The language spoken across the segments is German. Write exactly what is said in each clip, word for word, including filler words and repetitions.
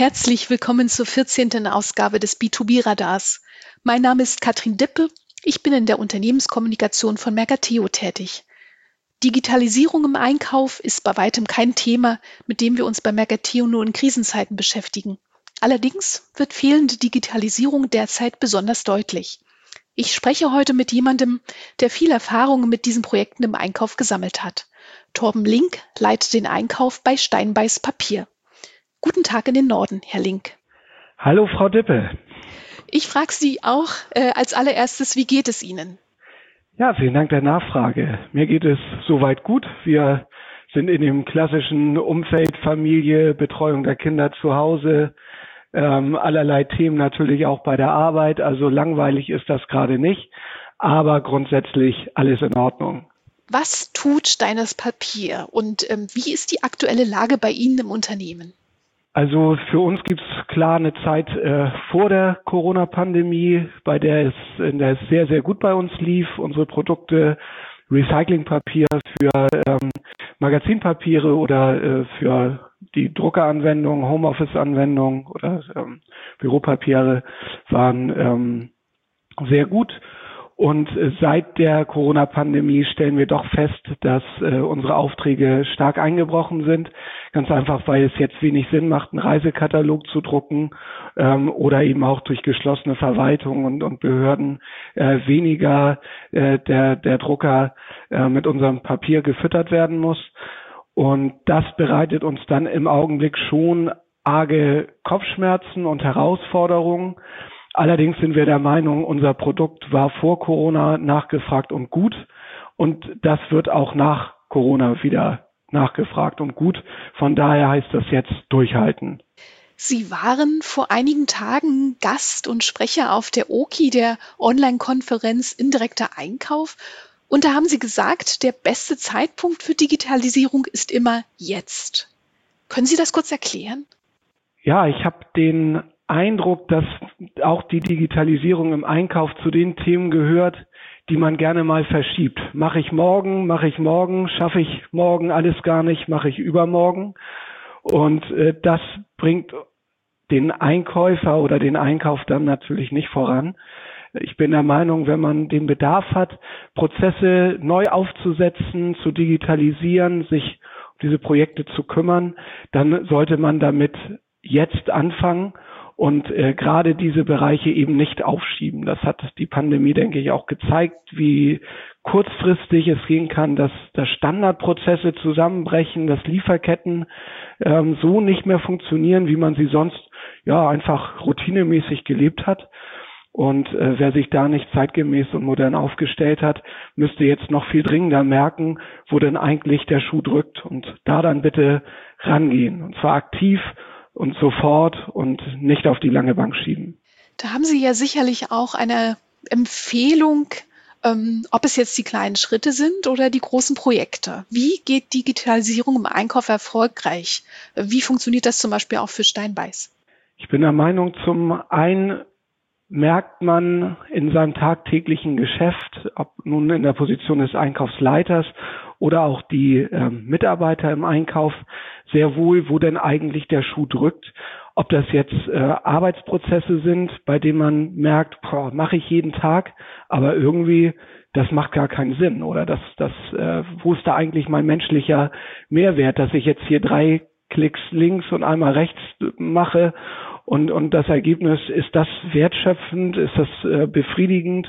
Herzlich willkommen zur vierzehnten Ausgabe des B zwei B-Radars. Mein Name ist Katrin Dippe, ich bin in der Unternehmenskommunikation von Mercateo tätig. Digitalisierung im Einkauf ist bei weitem kein Thema, mit dem wir uns bei Mercateo nur in Krisenzeiten beschäftigen. Allerdings wird fehlende Digitalisierung derzeit besonders deutlich. Ich spreche heute mit jemandem, der viel Erfahrung mit diesen Projekten im Einkauf gesammelt hat. Torben Link leitet den Einkauf bei Steinbeis Papier. Guten Tag in den Norden, Herr Link. Hallo, Frau Dippe. Ich frage Sie auch äh, als allererstes, wie geht es Ihnen? Ja, vielen Dank der Nachfrage. Mir geht es soweit gut. Wir sind in dem klassischen Umfeld Familie, Betreuung der Kinder zu Hause, ähm, allerlei Themen natürlich auch bei der Arbeit. Also langweilig ist das gerade nicht, aber grundsätzlich alles in Ordnung. Was tut Steinbeis Papier und ähm, wie ist die aktuelle Lage bei Ihnen im Unternehmen? Also für uns gibt es klar eine Zeit äh, vor der Corona-Pandemie, bei der es, in der es sehr, sehr gut bei uns lief. Unsere Produkte, Recyclingpapier für ähm, Magazinpapiere oder äh, für die Druckeranwendung, Homeoffice-Anwendung oder ähm, Büropapiere waren ähm, sehr gut. Und seit der Corona-Pandemie stellen wir doch fest, dass äh, unsere Aufträge stark eingebrochen sind. Ganz einfach, weil es jetzt wenig Sinn macht, einen Reisekatalog zu drucken ähm, oder eben auch durch geschlossene Verwaltungen und, und Behörden äh, weniger äh, der, der Drucker äh, mit unserem Papier gefüttert werden muss. Und das bereitet uns dann im Augenblick schon arge Kopfschmerzen und Herausforderungen. Allerdings sind wir der Meinung, unser Produkt war vor Corona nachgefragt und gut und das wird auch nach Corona wieder nachgefragt und gut. Von daher heißt das jetzt durchhalten. Sie waren vor einigen Tagen Gast und Sprecher auf der O K I, der Online-Konferenz Indirekter Einkauf. Und da haben Sie gesagt, der beste Zeitpunkt für Digitalisierung ist immer jetzt. Können Sie das kurz erklären? Ja, ich habe den Eindruck, dass auch die Digitalisierung im Einkauf zu den Themen gehört, die man gerne mal verschiebt. Mache ich morgen, mache ich morgen, schaffe ich morgen alles gar nicht, mache ich übermorgen. Und äh, das bringt den Einkäufer oder den Einkauf dann natürlich nicht voran. Ich bin der Meinung, wenn man den Bedarf hat, Prozesse neu aufzusetzen, zu digitalisieren, sich um diese Projekte zu kümmern, dann sollte man damit jetzt anfangen und äh, gerade diese Bereiche eben nicht aufschieben. Das hat die Pandemie, denke ich, auch gezeigt, wie kurzfristig es gehen kann, dass, dass Standardprozesse zusammenbrechen, dass Lieferketten ähm, so nicht mehr funktionieren, wie man sie sonst ja einfach routinemäßig gelebt hat. Und äh, wer sich da nicht zeitgemäß und modern aufgestellt hat, müsste jetzt noch viel dringender merken, wo denn eigentlich der Schuh drückt und da dann bitte rangehen und zwar aktiv und sofort und nicht auf die lange Bank schieben. Da haben Sie ja sicherlich auch eine Empfehlung, ähm, ob es jetzt die kleinen Schritte sind oder die großen Projekte. Wie geht Digitalisierung im Einkauf erfolgreich? Wie funktioniert das zum Beispiel auch für Steinbeis? Ich bin der Meinung, zum einen merkt man in seinem tagtäglichen Geschäft, ob nun in der Position des Einkaufsleiters oder auch die äh, Mitarbeiter im Einkauf, sehr wohl, wo denn eigentlich der Schuh drückt. Ob das jetzt äh, Arbeitsprozesse sind, bei denen man merkt, mache ich jeden Tag, aber irgendwie, das macht gar keinen Sinn. Oder das, das, äh, wo ist da eigentlich mein menschlicher Mehrwert, dass ich jetzt hier drei Klicks links und einmal rechts mache und, und das Ergebnis, ist das wertschöpfend, ist das äh, befriedigend?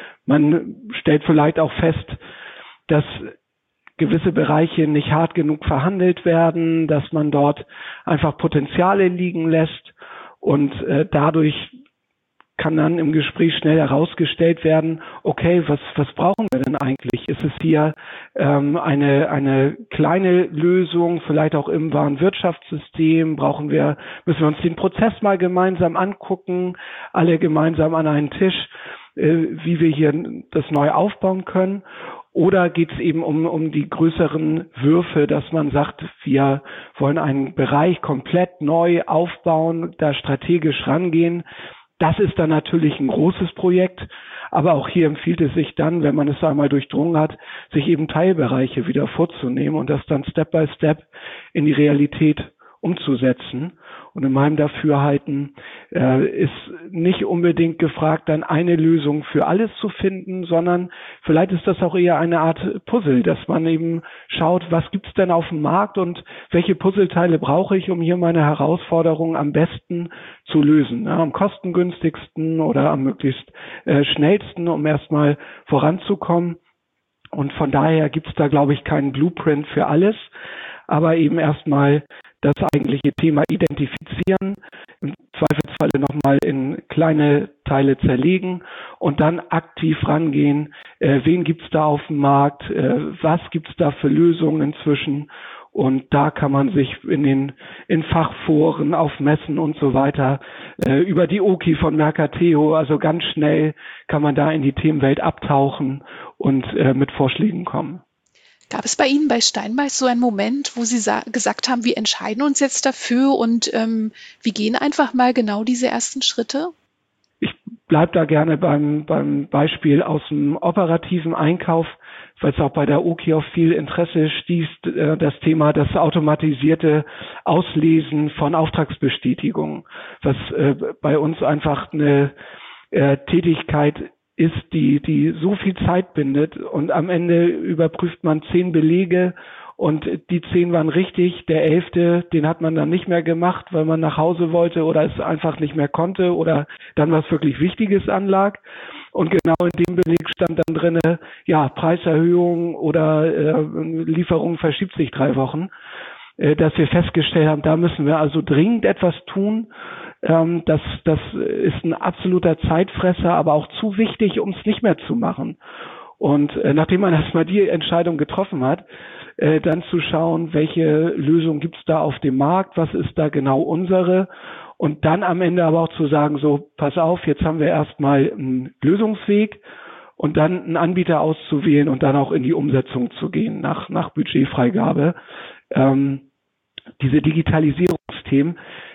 Man stellt vielleicht auch fest, dass gewisse Bereiche nicht hart genug verhandelt werden, dass man dort einfach Potenziale liegen lässt und äh, dadurch kann dann im Gespräch schnell herausgestellt werden, okay, was was brauchen wir denn eigentlich? Ist es hier ähm, eine eine kleine Lösung, vielleicht auch im Warenwirtschaftssystem? Brauchen wir, müssen wir uns den Prozess mal gemeinsam angucken, alle gemeinsam an einen Tisch, äh, wie wir hier das neu aufbauen können? Oder geht es eben um, um die größeren Würfe, dass man sagt, wir wollen einen Bereich komplett neu aufbauen, da strategisch rangehen. Das ist dann natürlich ein großes Projekt, aber auch hier empfiehlt es sich dann, wenn man es einmal durchdrungen hat, sich eben Teilbereiche wieder vorzunehmen und das dann Step by Step in die Realität umzusetzen. Und in meinem Dafürhalten äh, ist nicht unbedingt gefragt, dann eine Lösung für alles zu finden, sondern vielleicht ist das auch eher eine Art Puzzle, dass man eben schaut, was gibt's denn auf dem Markt und welche Puzzleteile brauche ich, um hier meine Herausforderungen am besten zu lösen. Ja, am kostengünstigsten oder am möglichst äh, schnellsten, um erstmal voranzukommen. Und von daher gibt's da, glaube ich, keinen Blueprint für alles, aber eben erstmal das eigentliche Thema identifizieren, im Zweifelsfalle nochmal in kleine Teile zerlegen und dann aktiv rangehen, äh, wen gibt's da auf dem Markt, äh, was gibt's da für Lösungen inzwischen, und da kann man sich in den in Fachforen, auf Messen und so weiter, äh, über die Oki von Mercateo, also ganz schnell kann man da in die Themenwelt abtauchen und äh, mit Vorschlägen kommen. Gab es bei Ihnen bei Steinbeiß so einen Moment, wo Sie sa- gesagt haben, wir entscheiden uns jetzt dafür und ähm, wir gehen einfach mal genau diese ersten Schritte? Ich bleibe da gerne beim, beim Beispiel aus dem operativen Einkauf, weil es auch bei der Oki auf viel Interesse stieß, äh, das Thema das automatisierte Auslesen von Auftragsbestätigungen, was äh, bei uns einfach eine äh, Tätigkeit ist, die, die so viel Zeit bindet, und am Ende überprüft man zehn Belege und die zehn waren richtig, der elfte, den hat man dann nicht mehr gemacht, weil man nach Hause wollte oder es einfach nicht mehr konnte oder dann was wirklich Wichtiges anlag. Und genau in dem Beleg stand dann drinne, ja, Preiserhöhung oder äh, Lieferung verschiebt sich drei Wochen, äh, dass wir festgestellt haben, da müssen wir also dringend etwas tun. Ähm, das, das ist ein absoluter Zeitfresser, aber auch zu wichtig, um es nicht mehr zu machen. Und äh, nachdem man erstmal die Entscheidung getroffen hat, äh, dann zu schauen, welche Lösung gibt's da auf dem Markt, was ist da genau unsere, und dann am Ende aber auch zu sagen, so, pass auf, jetzt haben wir erstmal einen Lösungsweg und dann einen Anbieter auszuwählen und dann auch in die Umsetzung zu gehen nach, nach Budgetfreigabe. Ähm, diese Digitalisierungsthemen,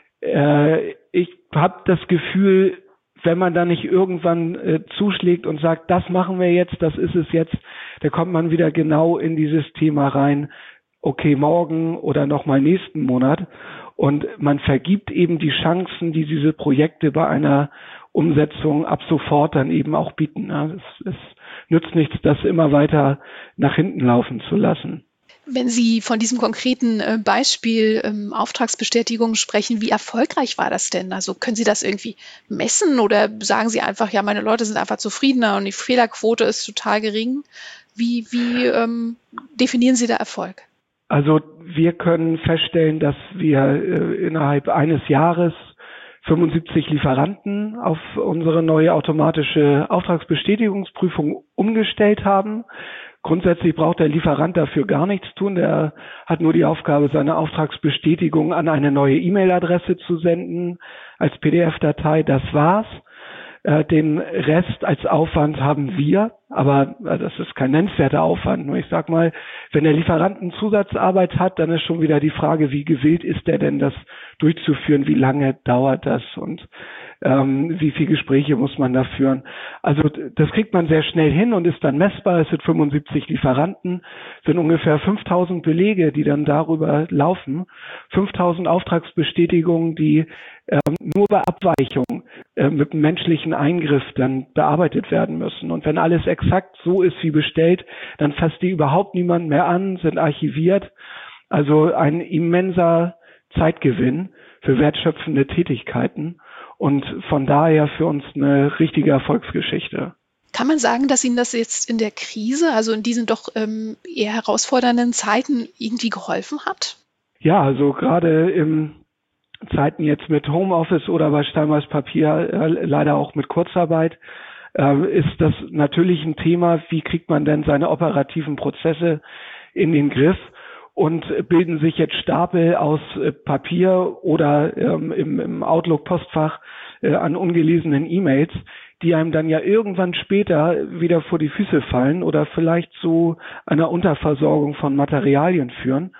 äh, ich habe das Gefühl, wenn man da nicht irgendwann äh, zuschlägt und sagt, das machen wir jetzt, das ist es jetzt, da kommt man wieder genau in dieses Thema rein, okay, morgen oder nochmal nächsten Monat. Und man vergibt eben die Chancen, die diese Projekte bei einer Umsetzung ab sofort dann eben auch bieten. Ja, es, es nützt nichts, das immer weiter nach hinten laufen zu lassen. Wenn Sie von diesem konkreten äh, Beispiel ähm, Auftragsbestätigung sprechen, wie erfolgreich war das denn? Also können Sie das irgendwie messen oder sagen Sie einfach, ja, meine Leute sind einfach zufriedener und die Fehlerquote ist total gering? Wie, wie ähm, definieren Sie da Erfolg? Also wir können feststellen, dass wir äh, innerhalb eines Jahres fünfundsiebzig Lieferanten auf unsere neue automatische Auftragsbestätigungsprüfung umgestellt haben. Grundsätzlich braucht der Lieferant dafür gar nichts tun. Der hat nur die Aufgabe, seine Auftragsbestätigung an eine neue E-Mail-Adresse zu senden als P D F-Datei. Das war's. Äh, den Rest als Aufwand haben wir, aber äh, das ist kein nennenswerter Aufwand. Nur ich sag mal, wenn der Lieferant eine Zusatzarbeit hat, dann ist schon wieder die Frage, wie gewillt ist er denn, das durchzuführen, wie lange dauert das und ähm, wie viele Gespräche muss man da führen. Also das kriegt man sehr schnell hin und ist dann messbar. Es sind fünfundsiebzig Lieferanten, sind ungefähr fünftausend Belege, die dann darüber laufen, fünftausend Auftragsbestätigungen, die ähm, nur bei Abweichung äh, mit einem menschlichen Eingriff dann bearbeitet werden müssen. Und wenn alles exakt so ist wie bestellt, dann fasst die überhaupt niemand mehr an, sind archiviert. Also ein immenser Zeitgewinn für wertschöpfende Tätigkeiten und von daher für uns eine richtige Erfolgsgeschichte. Kann man sagen, dass Ihnen das jetzt in der Krise, also in diesen doch ähm, eher herausfordernden Zeiten irgendwie geholfen hat? Ja, also gerade im Zeiten jetzt mit Homeoffice oder bei Steinbeiß Papier äh, leider auch mit Kurzarbeit, äh, ist das natürlich ein Thema, wie kriegt man denn seine operativen Prozesse in den Griff, und bilden sich jetzt Stapel aus äh, Papier oder ähm, im, im Outlook-Postfach äh, an ungelesenen E-Mails, die einem dann ja irgendwann später wieder vor die Füße fallen oder vielleicht zu einer Unterversorgung von Materialien führen.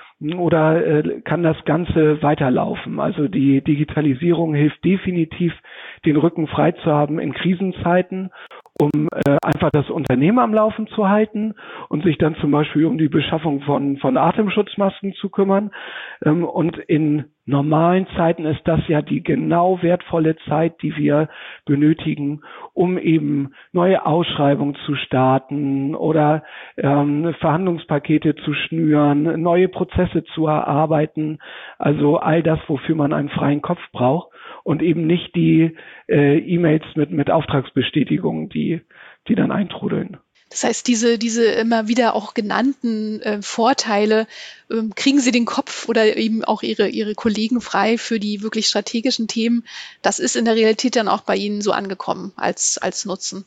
Oder äh, kann das Ganze weiterlaufen? Also die Digitalisierung hilft definitiv, den Rücken frei zu haben in Krisenzeiten um äh, einfach das Unternehmen am Laufen zu halten und sich dann zum Beispiel um die Beschaffung von, von Atemschutzmasken zu kümmern. Ähm, und in normalen Zeiten ist das ja die genau wertvolle Zeit, die wir benötigen, um eben neue Ausschreibungen zu starten oder ähm, Verhandlungspakete zu schnüren, neue Prozesse zu erarbeiten. Also all das, wofür man einen freien Kopf braucht und eben nicht die äh, E-Mails mit, mit Auftragsbestätigungen, die, die dann eintrudeln. Das heißt, diese, diese immer wieder auch genannten äh, Vorteile, ähm, kriegen Sie den Kopf oder eben auch Ihre, Ihre Kollegen frei für die wirklich strategischen Themen. Das ist in der Realität dann auch bei Ihnen so angekommen als, als Nutzen.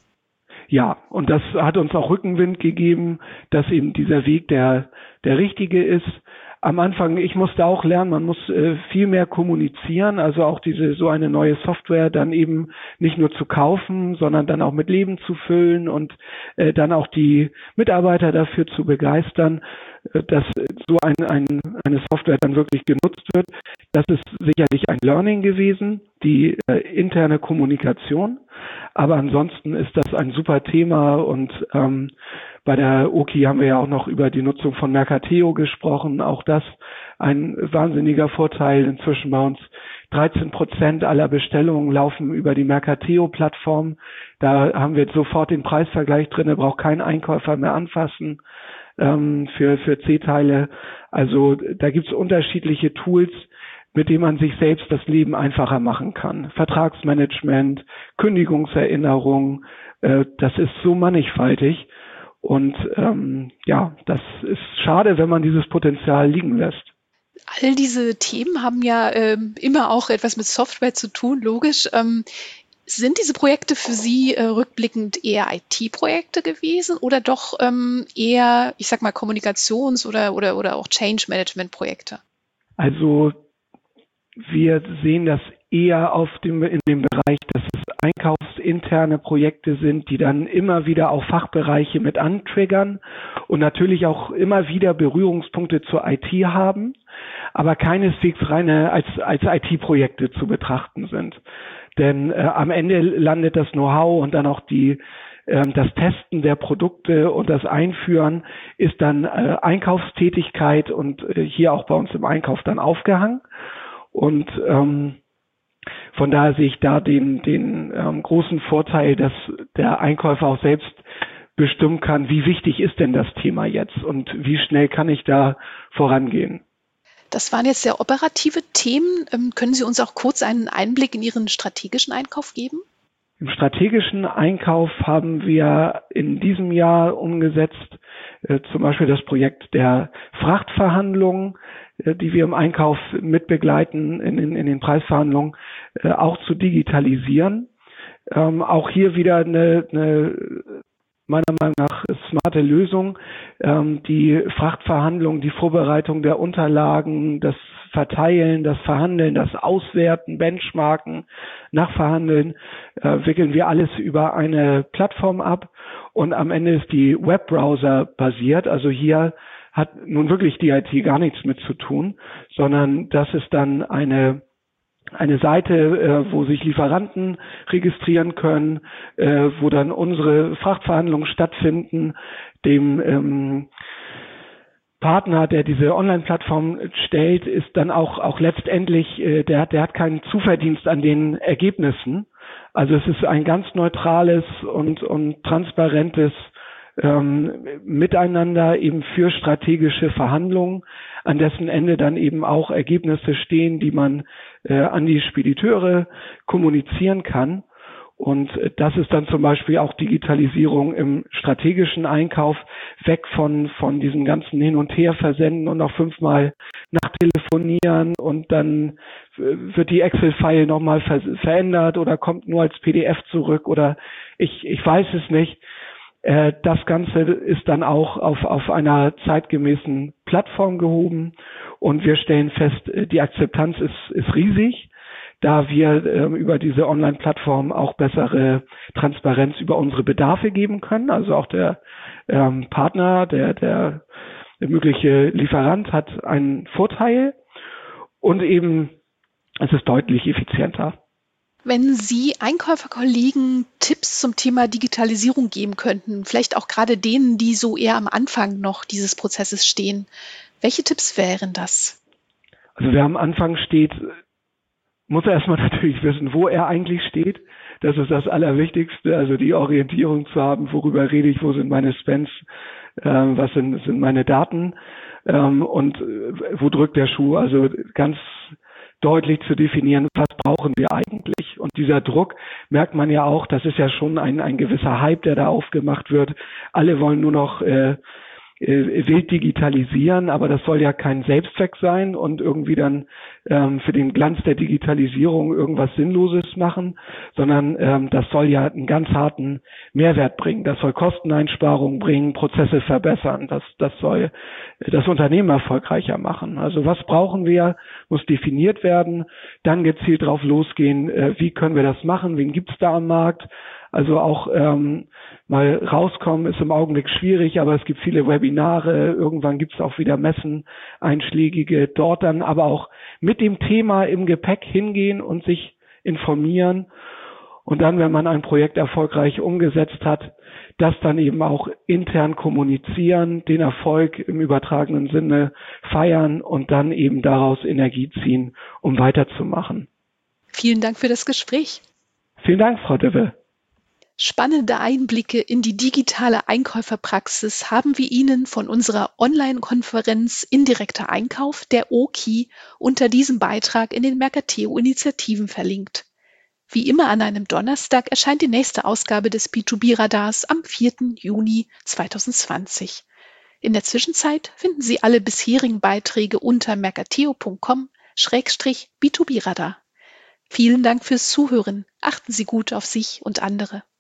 Ja, und das hat uns auch Rückenwind gegeben, dass eben dieser Weg der, der richtige ist. Am Anfang, ich musste auch lernen, man muss äh, viel mehr kommunizieren, also auch diese so eine neue Software dann eben nicht nur zu kaufen, sondern dann auch mit Leben zu füllen und äh, dann auch die Mitarbeiter dafür zu begeistern, äh, dass so ein, ein, eine Software dann wirklich genutzt wird. Das ist sicherlich ein Learning gewesen, die äh, interne Kommunikation. Aber ansonsten ist das ein super Thema und ähm, bei der O K I haben wir ja auch noch über die Nutzung von Mercateo gesprochen. Auch das ein wahnsinniger Vorteil. Inzwischen bei uns dreizehn Prozent aller Bestellungen laufen über die Mercateo-Plattform. Da haben wir sofort den Preisvergleich drin. Da braucht kein Einkäufer mehr anfassen ähm, für, für C-Teile. Also da gibt es unterschiedliche Tools, mit dem man sich selbst das Leben einfacher machen kann. Vertragsmanagement, Kündigungserinnerung, äh, das ist so mannigfaltig. Und ähm, ja, das ist schade, wenn man dieses Potenzial liegen lässt. All diese Themen haben ja ähm, immer auch etwas mit Software zu tun, logisch. Ähm, sind diese Projekte für Sie äh, rückblickend eher I T-Projekte gewesen oder doch ähm, eher, ich sag mal, Kommunikations- oder, oder, oder auch Change-Management-Projekte? Also wir sehen das eher auf dem, in dem Bereich, dass es einkaufsinterne Projekte sind, die dann immer wieder auch Fachbereiche mit antriggern und natürlich auch immer wieder Berührungspunkte zur I T haben, aber keineswegs reine als, als I T-Projekte zu betrachten sind. Denn äh, am Ende landet das Know-how und dann auch die das Testen der Produkte und das Einführen ist dann äh, Einkaufstätigkeit und äh, hier auch bei uns im Einkauf dann aufgehangen. Und ähm, von daher sehe ich da den, den ähm, großen Vorteil, dass der Einkäufer auch selbst bestimmen kann, wie wichtig ist denn das Thema jetzt und wie schnell kann ich da vorangehen. Das waren jetzt sehr operative Themen. Ähm, können Sie uns auch kurz einen Einblick in Ihren strategischen Einkauf geben? Im strategischen Einkauf haben wir in diesem Jahr umgesetzt, äh, zum Beispiel das Projekt der Frachtverhandlungen, äh, die wir im Einkauf mitbegleiten in, in, in den Preisverhandlungen, äh, auch zu digitalisieren. Ähm, auch hier wieder eine, eine meiner Meinung nach smarte Lösung. Ähm, die Frachtverhandlungen, die Vorbereitung der Unterlagen, das Verteilen, das Verhandeln, das Auswerten, Benchmarken, Nachverhandeln, äh, wickeln wir alles über eine Plattform ab und am Ende ist die Webbrowser basiert. Also hier hat nun wirklich die I T gar nichts mit zu tun, sondern das ist dann eine eine Seite, äh, wo sich Lieferanten registrieren können, äh, wo dann unsere Frachtverhandlungen stattfinden, dem ähm, Partner, der diese Online-Plattform stellt, ist dann auch auch letztendlich, äh, der hat der hat keinen Zuverdienst an den Ergebnissen. Also es ist ein ganz neutrales und und transparentes ähm, Miteinander eben für strategische Verhandlungen, an dessen Ende dann eben auch Ergebnisse stehen, die man äh, an die Spediteure kommunizieren kann. Und das ist dann zum Beispiel auch Digitalisierung im strategischen Einkauf, weg von von diesem ganzen Hin- und Her-Versenden und noch fünfmal nachtelefonieren und dann wird die Excel-File nochmal ver- verändert oder kommt nur als P D F zurück oder ich ich weiß es nicht. Äh, das Ganze ist dann auch auf auf einer zeitgemäßen Plattform gehoben und wir stellen fest, die Akzeptanz ist ist riesig, da wir ähm, über diese Online-Plattform auch bessere Transparenz über unsere Bedarfe geben können. Also auch der ähm, Partner, der, der, der mögliche Lieferant hat einen Vorteil und eben es ist deutlich effizienter. Wenn Sie Einkäuferkollegen Tipps zum Thema Digitalisierung geben könnten, vielleicht auch gerade denen, die so eher am Anfang noch dieses Prozesses stehen, welche Tipps wären das? Also wer am Anfang steht, muss erstmal natürlich wissen, wo er eigentlich steht. Das ist das Allerwichtigste, also die Orientierung zu haben, worüber rede ich, wo sind meine Spends, äh, was sind, sind meine Daten ähm, und äh, wo drückt der Schuh. Also ganz deutlich zu definieren, was brauchen wir eigentlich. Und dieser Druck merkt man ja auch, das ist ja schon ein, ein gewisser Hype, der da aufgemacht wird. Alle wollen nur noch äh, äh, wild digitalisieren, aber das soll ja kein Selbstzweck sein und irgendwie dann ähm, für den Glanz der Digitalisierung irgendwas Sinnloses machen, sondern ähm, das soll ja einen ganz harten Mehrwert bringen. Das soll Kosteneinsparungen bringen, Prozesse verbessern. Das, das soll das Unternehmen erfolgreicher machen. Also was brauchen wir, muss definiert werden, dann gezielt drauf losgehen, äh, wie können wir das machen, wen gibt's da am Markt. Also auch ähm, mal rauskommen ist im Augenblick schwierig, aber es gibt viele Webinare, irgendwann gibt es auch wieder Messen, einschlägige, dort dann aber auch mit dem Thema im Gepäck hingehen und sich informieren und dann, wenn man ein Projekt erfolgreich umgesetzt hat, das dann eben auch intern kommunizieren, den Erfolg im übertragenen Sinne feiern und dann eben daraus Energie ziehen, um weiterzumachen. Vielen Dank für das Gespräch. Vielen Dank, Frau Dippe. Spannende Einblicke in die digitale Einkäuferpraxis haben wir Ihnen von unserer Online-Konferenz Indirekter Einkauf, der O K I, unter diesem Beitrag in den Mercateo-Initiativen verlinkt. Wie immer an einem Donnerstag erscheint die nächste Ausgabe des B zwei B-Radars am vierten Juni zweitausendzwanzig. In der Zwischenzeit finden Sie alle bisherigen Beiträge unter mercateo punkt com Schrägstrich B zwei B-Radar. Vielen Dank fürs Zuhören. Achten Sie gut auf sich und andere.